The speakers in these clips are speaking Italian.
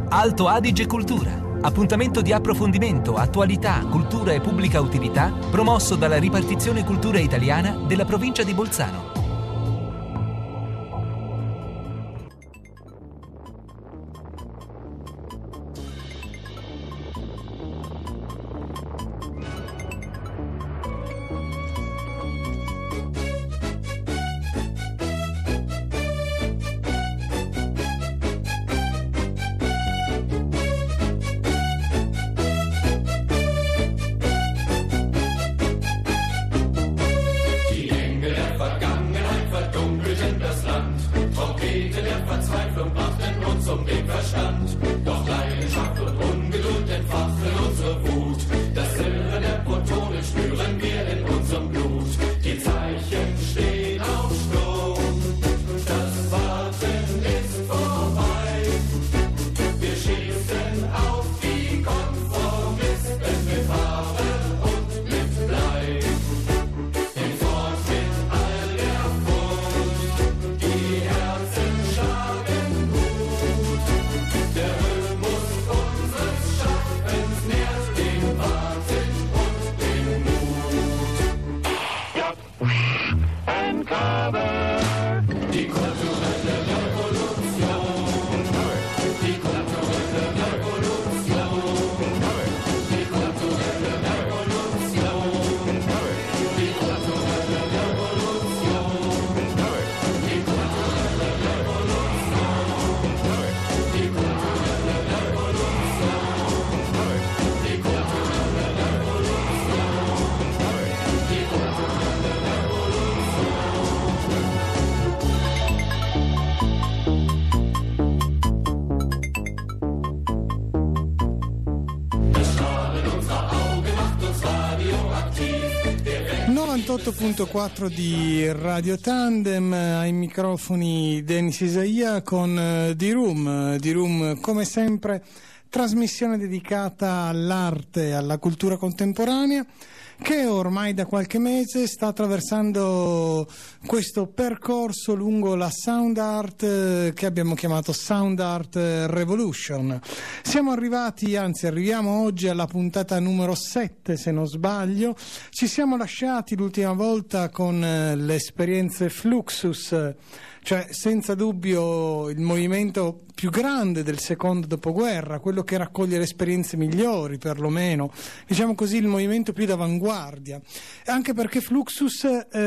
Alto Adige Cultura. Appuntamento di approfondimento, attualità, cultura e pubblica utilità promosso dalla Ripartizione Cultura Italiana della provincia di Bolzano. Di Radio Tandem, ai microfoni Denis Isaia con The Room come sempre trasmissione dedicata all'arte e alla cultura contemporanea che ormai da qualche mese sta attraversando questo percorso lungo la sound art che abbiamo chiamato Sound Art Revolution. Arriviamo oggi alla puntata numero 7 se non sbaglio. Ci siamo lasciati l'ultima volta con le esperienze Fluxus, cioè senza dubbio il movimento più grande del secondo dopoguerra, quello che raccoglie le esperienze migliori, perlomeno, diciamo così, il movimento più d'avanguardia, anche perché Fluxus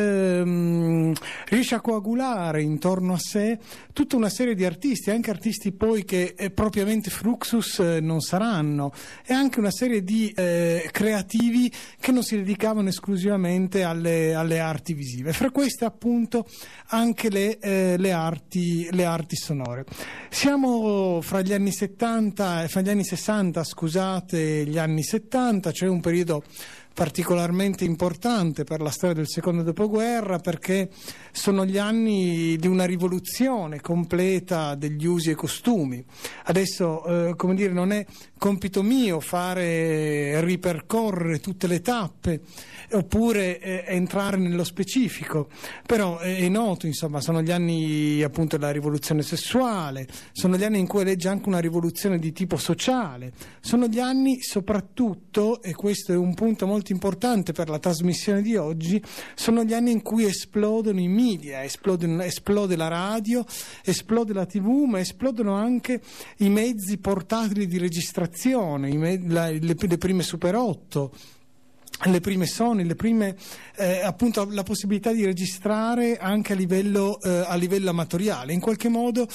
riesce a coagulare intorno a sé tutta una serie di artisti, anche artisti poi che propriamente Fluxus non saranno, e anche una serie di creativi che non si dedicavano esclusivamente alle arti visive, fra queste appunto anche le arti sonore. Siamo fra gli anni 70 e fra gli anni 60, scusate, gli anni 70, cioè un periodo particolarmente importante per la storia del secondo dopoguerra, perché sono gli anni di una rivoluzione completa degli usi e costumi. Adesso, non è compito mio ripercorrere tutte le tappe oppure entrare nello specifico, però è noto, insomma, sono gli anni appunto della rivoluzione sessuale, sono gli anni in cui elegge anche una rivoluzione di tipo sociale, sono gli anni soprattutto, e questo è un punto molto importante per la trasmissione di oggi, sono gli anni in cui esplodono i media, esplode la radio, esplode la TV, ma esplodono anche i mezzi portatili di registrazione, le prime Super 8, le prime Sony, appunto la possibilità di registrare anche a livello amatoriale. In qualche modo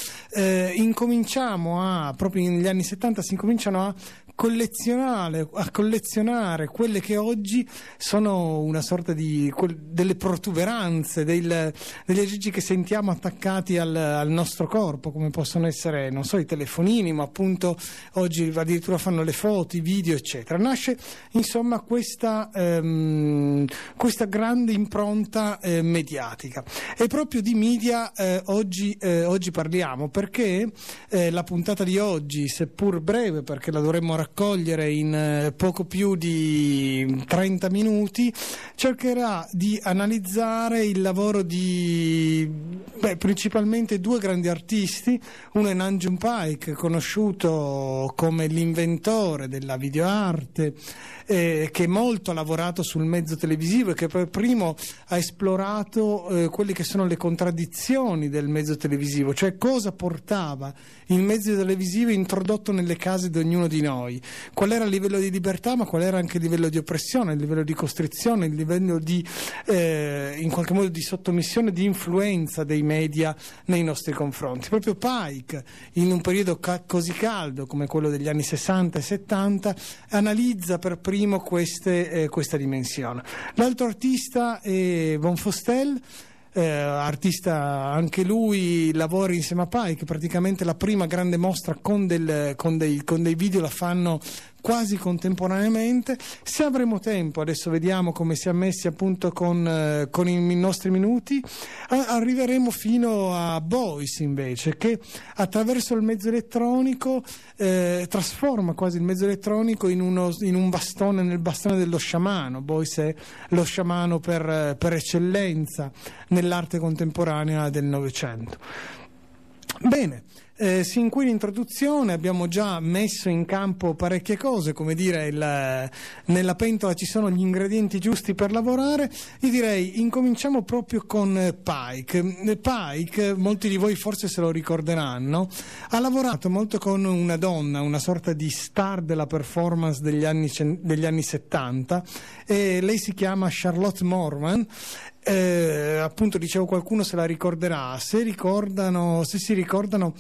proprio negli anni 70 si incominciano a collezionare quelle che oggi sono una sorta di delle protuberanze, degli aggeggii che sentiamo attaccati al nostro corpo, come possono essere, non so, i telefonini, ma appunto oggi addirittura fanno le foto, i video, eccetera. Nasce insomma questa questa grande impronta mediatica. E proprio di media oggi parliamo, perché la puntata di oggi, seppur breve perché la dovremmo raccogliere in poco più di 30 minuti, cercherà di analizzare il lavoro di principalmente due grandi artisti. Uno è Nam June Paik, conosciuto come l'inventore della videoarte, che molto ha lavorato sul mezzo televisivo e che per primo ha esplorato quelle che sono le contraddizioni del mezzo televisivo, cioè cosa portava il mezzo televisivo introdotto nelle case di ognuno di noi, qual era il livello di libertà, ma qual era anche il livello di oppressione, il livello di costrizione, il livello di in qualche modo di sottomissione, di influenza dei media nei nostri confronti. Proprio Paik, in un periodo così caldo come quello degli anni 60 e 70, analizza per primo questa dimensione. L'altro artista è Von Fostel, artista anche lui, lavora insieme a Paik, praticamente la prima grande mostra con dei video la fanno quasi contemporaneamente. Se avremo tempo, adesso vediamo come siamo messi appunto con i nostri minuti, arriveremo fino a Beuys invece, che attraverso il mezzo elettronico trasforma quasi il mezzo elettronico in un bastone, nel bastone dello sciamano. Beuys è lo sciamano per eccellenza nell'arte contemporanea del Novecento. Bene. Sin qui l'introduzione, abbiamo già messo in campo parecchie cose, come dire, nella pentola ci sono gli ingredienti giusti per lavorare. Io direi incominciamo proprio con Paik. Paik, molti di voi forse se lo ricorderanno, ha lavorato molto con una donna, una sorta di star della performance degli anni 70, e lei si chiama Charlotte Moorman. Appunto dicevo, qualcuno se la ricorderà, se si ricordano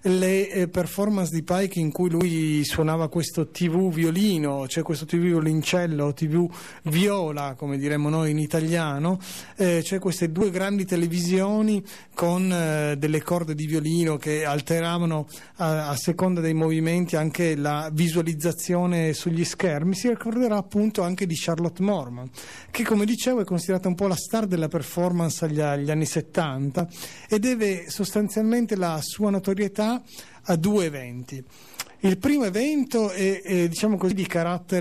le performance di Paik in cui lui suonava questo TV violino, cioè questo TV violincello, TV viola come diremmo noi in italiano, cioè queste due grandi televisioni con delle corde di violino che alteravano a seconda dei movimenti anche la visualizzazione sugli schermi. Si ricorderà appunto anche di Charlotte Moorman, che come dicevo è considerata un po' la star della performance agli anni 70 e deve sostanzialmente la sua notorietà a due eventi. Il primo evento è diciamo così di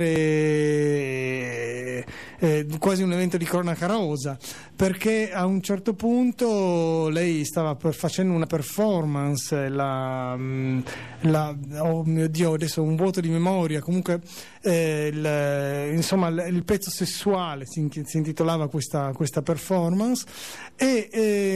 carattere quasi un evento di cronaca rosa, perché a un certo punto lei stava facendo una performance, oh mio Dio, adesso ho un vuoto di memoria, comunque insomma il pezzo sessuale si intitolava questa performance, e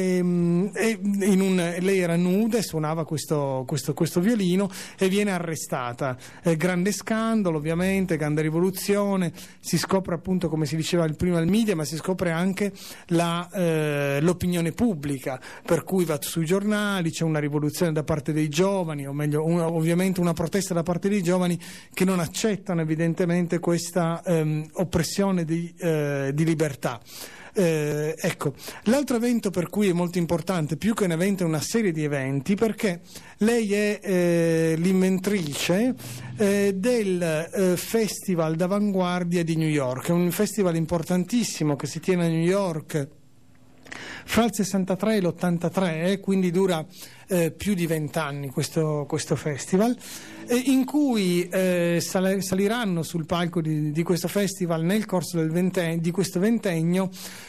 lei era nuda e suonava questo violino e viene arrestata. Grande scandalo, ovviamente, grande rivoluzione, si scopre appunto, come si diceva prima, il media, ma si scopre anche l'opinione pubblica, per cui va sui giornali, c'è una rivoluzione da parte dei giovani, o meglio ovviamente una protesta da parte dei giovani che non accettano evidentemente questa oppressione di libertà. Ecco, l'altro evento per cui è molto importante, più che un evento è una serie di eventi, perché lei è l'inventrice del Festival d'Avanguardia di New York. È un festival importantissimo che si tiene a New York fra il 63 e l'83, quindi dura più di 20 anni questo festival, in cui saliranno sul palco di questo festival nel corso di questo ventennio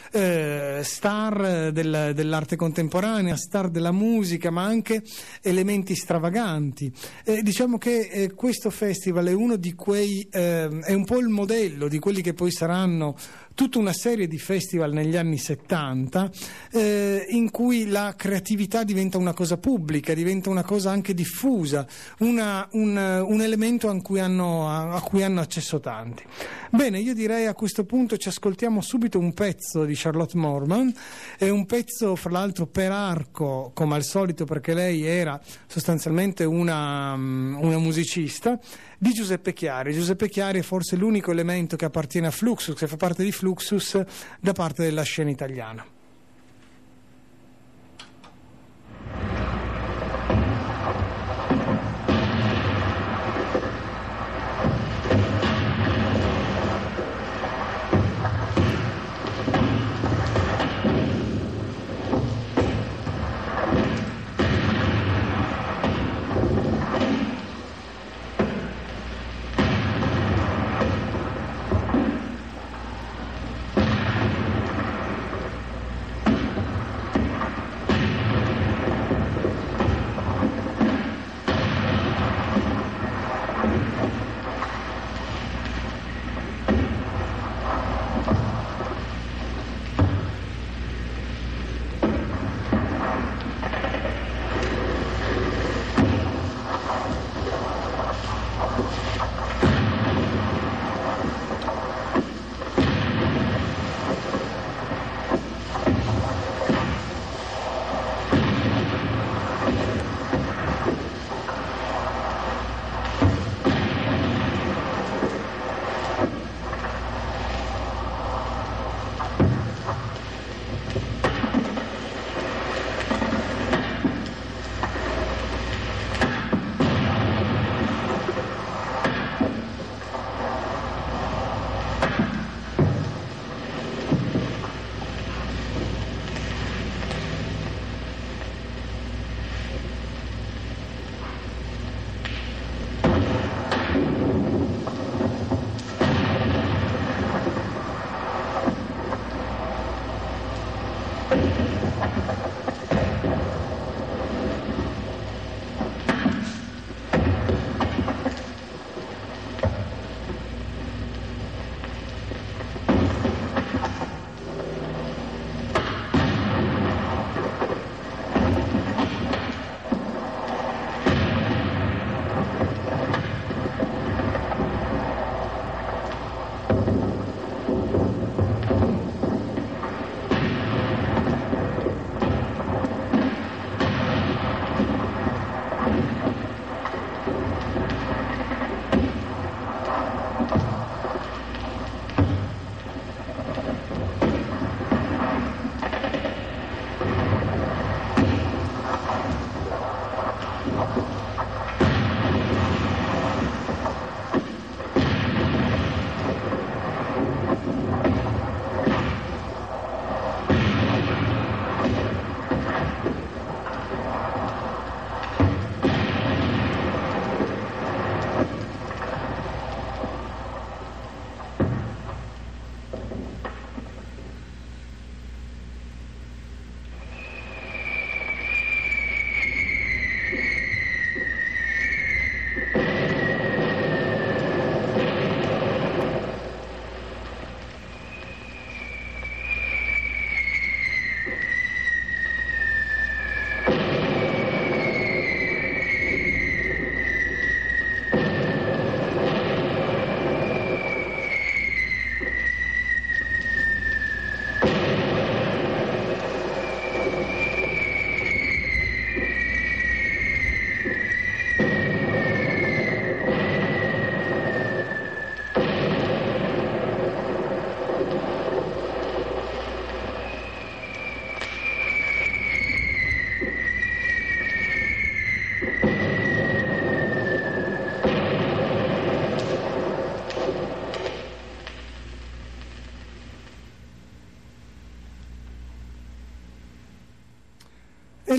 star dell'arte contemporanea, star della musica, ma anche elementi stravaganti. Diciamo che questo festival è uno di quei è un po' il modello di quelli che poi saranno tutta una serie di festival negli anni 70, in cui la creatività diventa una cosa pubblica, diventa una cosa anche diffusa, un elemento a cui hanno accesso tanti. Bene, io direi a questo punto ci ascoltiamo subito un pezzo di Charlotte Moorman, è un pezzo fra l'altro per arco, come al solito, perché lei era sostanzialmente una musicista, di Giuseppe Chiari. Giuseppe Chiari è forse l'unico elemento che appartiene a Fluxus, che fa parte di Fluxus da parte della scena italiana.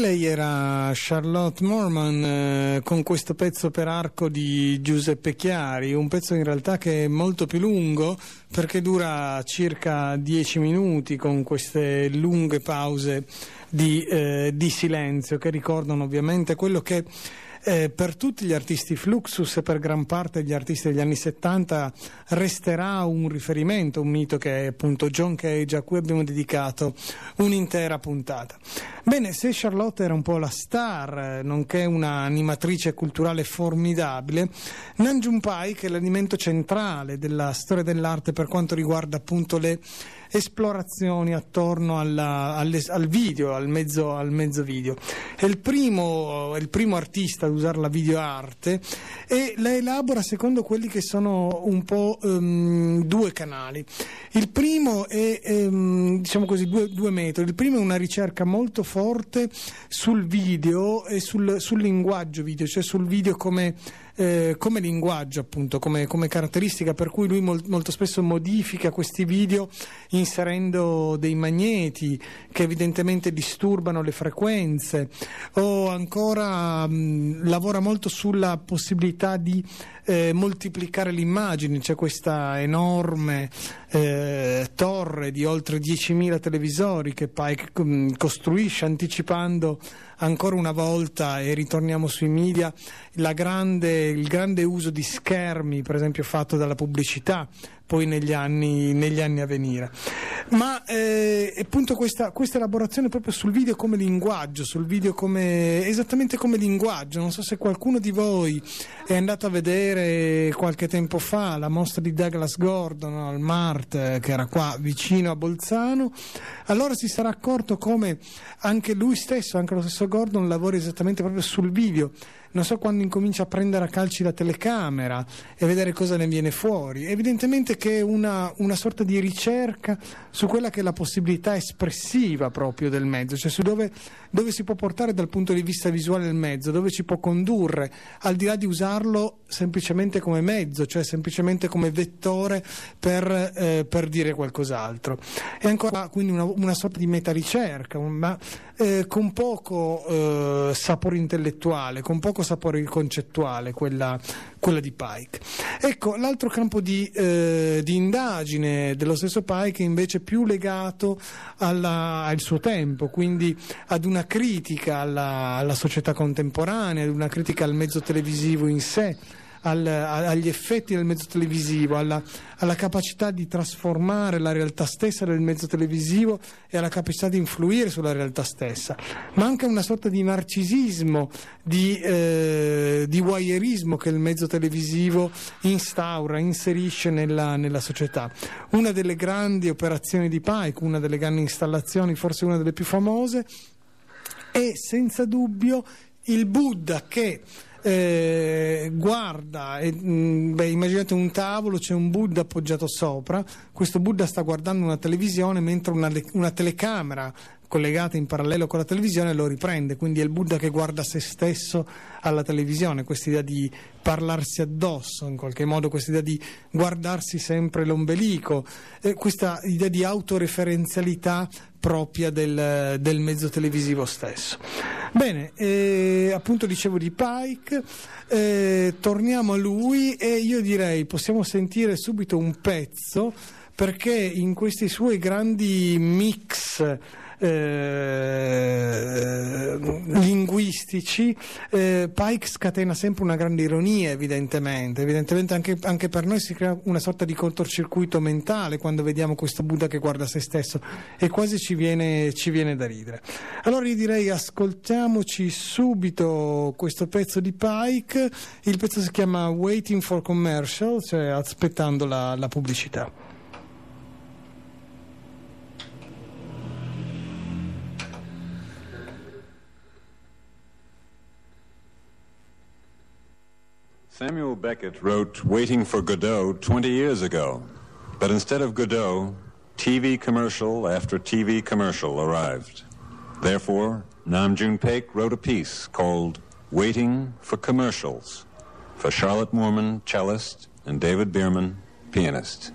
lei era Charlotte Moorman con questo pezzo per arco di Giuseppe Chiari, un pezzo in realtà che è molto più lungo perché dura circa 10 minuti con queste lunghe pause di silenzio che ricordano ovviamente quello che per tutti gli artisti Fluxus e per gran parte degli artisti degli anni 70 resterà un riferimento, un mito, che è appunto John Cage, a cui abbiamo dedicato un'intera puntata. Bene, se Charlotte era un po' la star, nonché un'animatrice culturale formidabile, Nam June Paik è l'elemento centrale della storia dell'arte per quanto riguarda appunto le esplorazioni attorno al video, al mezzo video. È il primo artista ad usare la videoarte e la elabora secondo quelli che sono un po' due canali. Il primo è diciamo così due metodi. Il primo è una ricerca molto forte sul video e sul linguaggio video, cioè sul video come linguaggio, appunto, come caratteristica, per cui lui molto spesso modifica questi video inserendo dei magneti che evidentemente disturbano le frequenze, o ancora lavora molto sulla possibilità di moltiplicare l'immagine. C'è questa enorme torre di oltre 10.000 televisori che Paik costruisce, anticipando ancora una volta, e ritorniamo sui media, il grande uso di schermi, per esempio fatto dalla pubblicità poi negli anni a venire. Ma appunto questa elaborazione proprio sul video come linguaggio, sul video esattamente come linguaggio. Non so se qualcuno di voi è andato a vedere qualche tempo fa la mostra di Douglas Gordon al MART, che era qua vicino a Bolzano, allora si sarà accorto come anche lui stesso, anche lo stesso Gordon, lavora esattamente proprio sul video. Non so quando incomincia a prendere a calci la telecamera e vedere cosa ne viene fuori. Evidentemente che è una sorta di ricerca su quella che è la possibilità espressiva proprio del mezzo, cioè su dove si può portare dal punto di vista visuale il mezzo, dove ci può condurre, al di là di usarlo semplicemente come mezzo, cioè semplicemente come vettore per dire qualcos'altro. È ancora quindi una sorta di metaricerca, ma con poco sapore intellettuale, con poco sapore concettuale, quella di Paik. Ecco, l'altro campo di indagine dello stesso Paik è invece più legato al suo tempo, quindi ad una critica alla società contemporanea, ad una critica al mezzo televisivo in sé, agli effetti del mezzo televisivo, alla capacità di trasformare la realtà stessa del mezzo televisivo e alla capacità di influire sulla realtà stessa, ma anche una sorta di narcisismo, di voyeurismo che il mezzo televisivo inserisce nella società. Una delle grandi operazioni di Paik, una delle grandi installazioni, forse una delle più famose, è senza dubbio il Buddha che guarda, immaginate un tavolo, c'è un Buddha appoggiato sopra, questo Buddha sta guardando una televisione mentre una telecamera collegata in parallelo con la televisione lo riprende, quindi è il Buddha che guarda se stesso alla televisione, questa idea di parlarsi addosso, in qualche modo questa idea di guardarsi sempre l'ombelico, questa idea di autoreferenzialità propria del mezzo televisivo stesso. Bene, appunto dicevo di Paik, torniamo a lui e io direi possiamo sentire subito un pezzo, perché in questi suoi grandi mix linguistici Paik scatena sempre una grande ironia, evidentemente anche per noi si crea una sorta di cortocircuito mentale quando vediamo questo Buddha che guarda se stesso e quasi ci viene da ridere. Allora io direi ascoltiamoci subito questo pezzo di Paik. Il pezzo si chiama Waiting for Commercial, cioè aspettando la pubblicità. Samuel Beckett wrote Waiting for Godot 20 years ago, but instead of Godot, TV commercial after TV commercial arrived. Therefore, Nam June Paik wrote a piece called Waiting for Commercials for Charlotte Moorman, cellist, and David Bierman, pianist.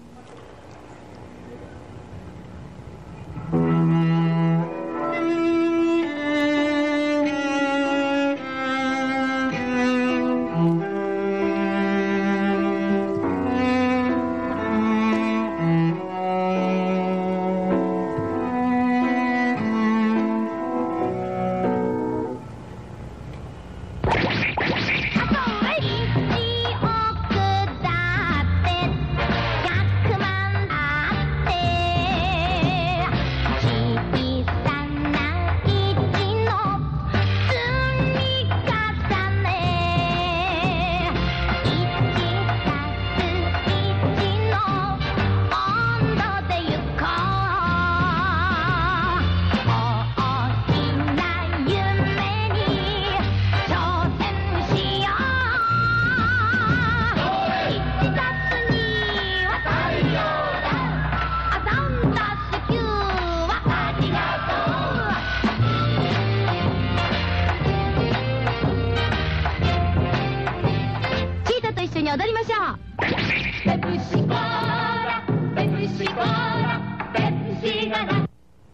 緒に踊りましょう。ペプシコーラ、ペプシコーラ、ペプシコーラ。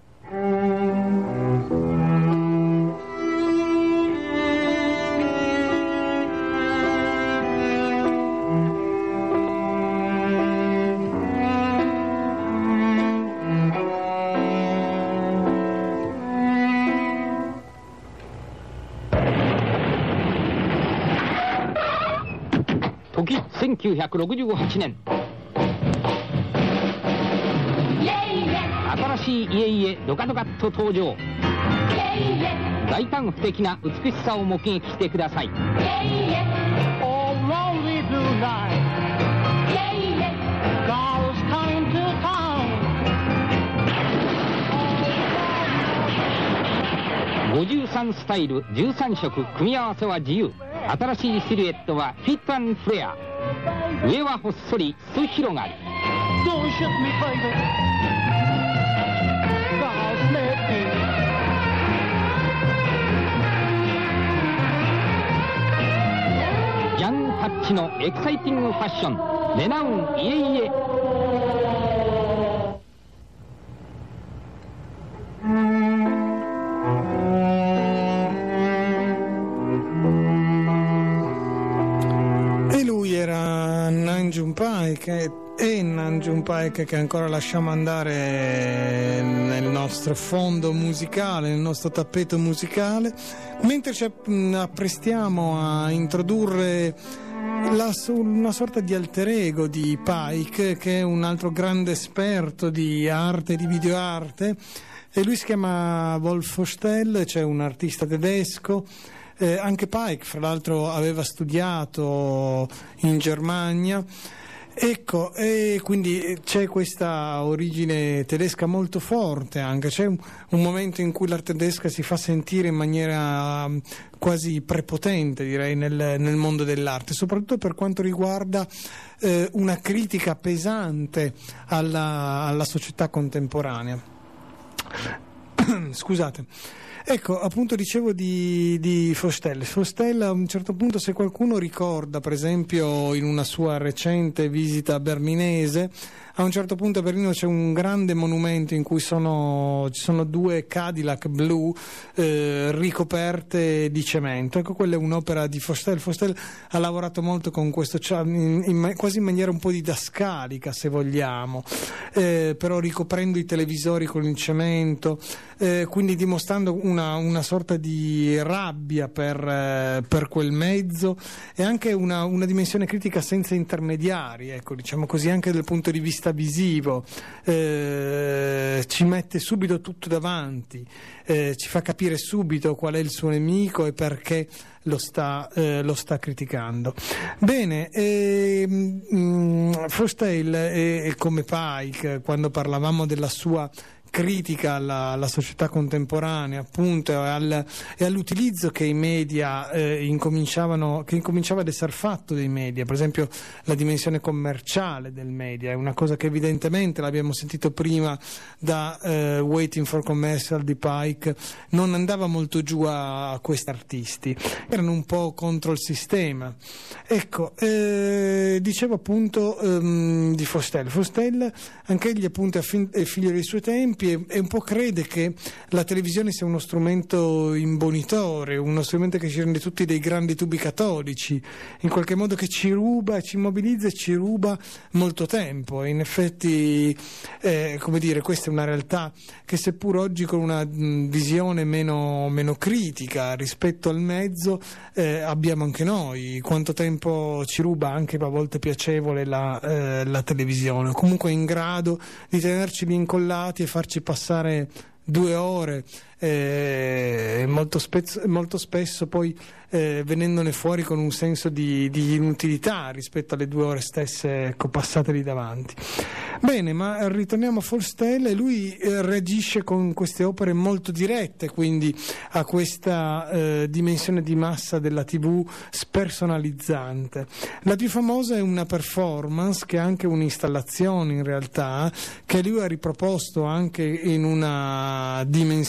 時1968年、新しい家々ドカドカっと登場。大胆不敵な美しさを目撃してください。53スタイル13色組み合わせは自由。新しいシルエットはフィット&フレア。上はほっそり裾広がり。ヤングタッチのエキサイティングファッション、レナウンイエイエ。 Nam June Paik, che ancora lasciamo andare nel nostro fondo musicale, nel nostro tappeto musicale, mentre ci apprestiamo a introdurre una sorta di alter ego di Paik, che è un altro grande esperto di arte, di videoarte, e lui si chiama Wolf Hostel, cioè un artista tedesco. Anche Paik, fra l'altro, aveva studiato in Germania. Ecco, e quindi c'è questa origine tedesca molto forte anche, c'è un momento in cui l'arte tedesca si fa sentire in maniera quasi prepotente, direi, nel mondo dell'arte, soprattutto per quanto riguarda una critica pesante alla società contemporanea. Scusate. Ecco, appunto dicevo di Fostel. Fostel, a un certo punto, se qualcuno ricorda, per esempio in una sua recente visita a Berlinese, a un certo punto a Berlino c'è un grande monumento in cui ci sono due Cadillac blu ricoperte di cemento. Ecco, quella è un'opera di Fostel. Fostel ha lavorato molto con questo, quasi in maniera un po' didascalica, se vogliamo, però ricoprendo i televisori con il cemento, quindi dimostrando una sorta di rabbia per quel mezzo, e anche una dimensione critica senza intermediari, ecco, diciamo così, anche dal punto di vista visivo. Ci mette subito tutto davanti, ci fa capire subito qual è il suo nemico e perché lo sta criticando. Bene, Fostel, come Paik, quando parlavamo della sua critica alla società contemporanea, appunto, e all'utilizzo che i media incominciava ad essere fatto dei media, per esempio la dimensione commerciale del media, è una cosa che evidentemente, l'abbiamo sentito prima da Waiting for Commercial di Paik, non andava molto giù a questi artisti, erano un po' contro il sistema. Ecco, dicevo appunto di Fostel. Fostel, anche egli appunto è figlio dei suoi tempi, e un po' crede che la televisione sia uno strumento imbonitore, uno strumento che ci rende tutti dei grandi tubi catodici, in qualche modo che ci ruba, ci immobilizza e ci ruba molto tempo. E in effetti, come dire, questa è una realtà che, seppur oggi con una visione meno critica rispetto al mezzo, abbiamo anche noi. Quanto tempo ci ruba, anche a volte piacevole, la televisione, comunque è in grado di tenerci lì incollati e farci passare 2 ore, molto spesso poi venendone fuori con un senso di inutilità rispetto alle 2 ore stesse, ecco, passate lì davanti. Bene, ma ritorniamo a Fostel, e lui reagisce con queste opere molto dirette, quindi a questa dimensione di massa della TV spersonalizzante. La più famosa è una performance, che è anche un'installazione in realtà, che lui ha riproposto anche in una dimensione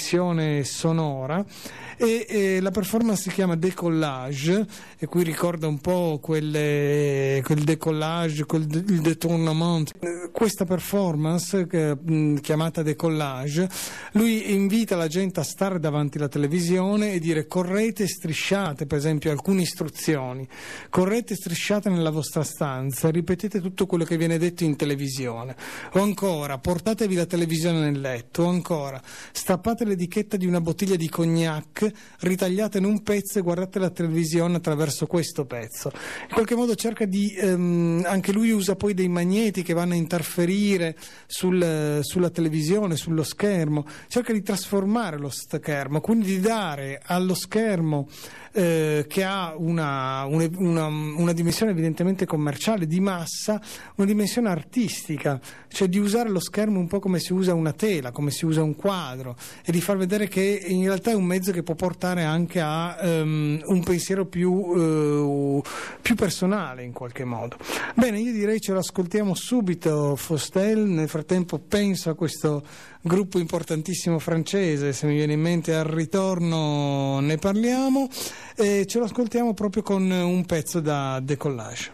riproduzione sonora, e la performance si chiama Décollage, e qui ricorda un po' quel décollage, il détournement. Questa performance chiamata Décollage, lui invita la gente a stare davanti alla televisione e dire: correte e strisciate, per esempio alcune istruzioni, correte e strisciate nella vostra stanza, ripetete tutto quello che viene detto in televisione, o ancora portatevi la televisione nel letto, o ancora stappate l'etichetta di una bottiglia di cognac, ritagliatene un pezzo e guardate la televisione attraverso questo pezzo. In qualche modo cerca di anche lui usa poi dei magneti che vanno a interferire sulla televisione, sullo schermo, cerca di trasformare lo schermo, quindi di dare allo schermo che ha una dimensione evidentemente commerciale, di massa, una dimensione artistica, cioè di usare lo schermo un po' come si usa una tela, come si usa un quadro, e di far vedere che in realtà è un mezzo che può portare anche a un pensiero più personale in qualche modo. Bene, io direi ce lo ascoltiamo subito, Faustel. Nel frattempo penso a questo gruppo importantissimo francese, se mi viene in mente al ritorno ne parliamo, e ce lo ascoltiamo proprio con un pezzo da Décollage.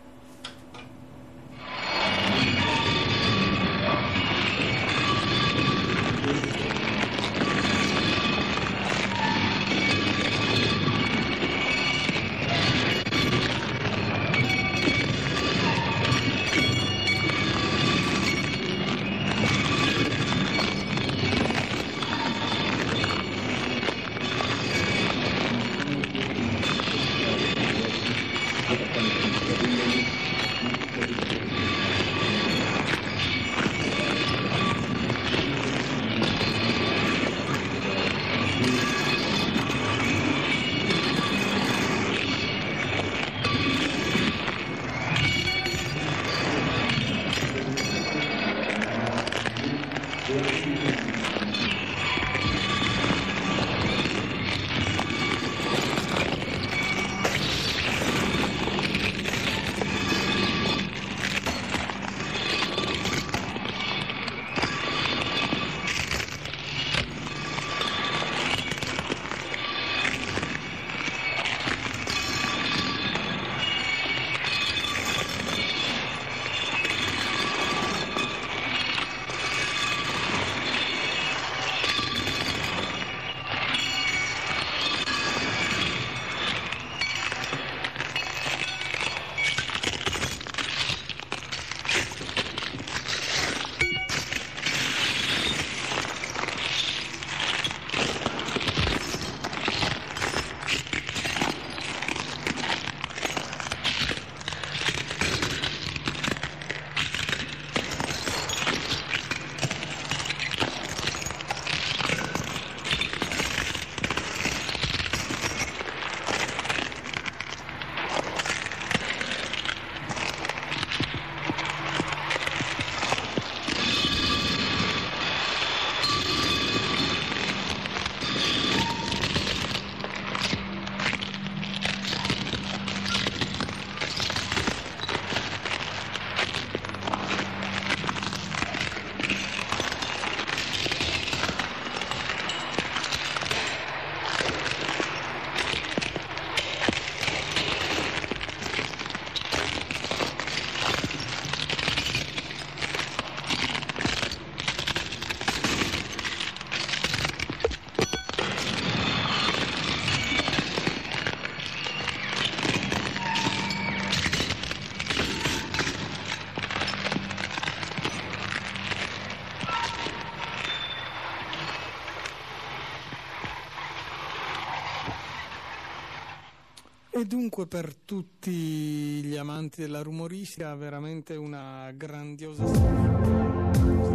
E dunque per tutti gli amanti della rumoristica veramente una grandiosa storia.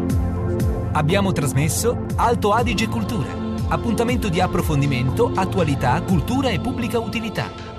Abbiamo trasmesso Alto Adige Cultura, appuntamento di approfondimento, attualità, cultura e pubblica utilità.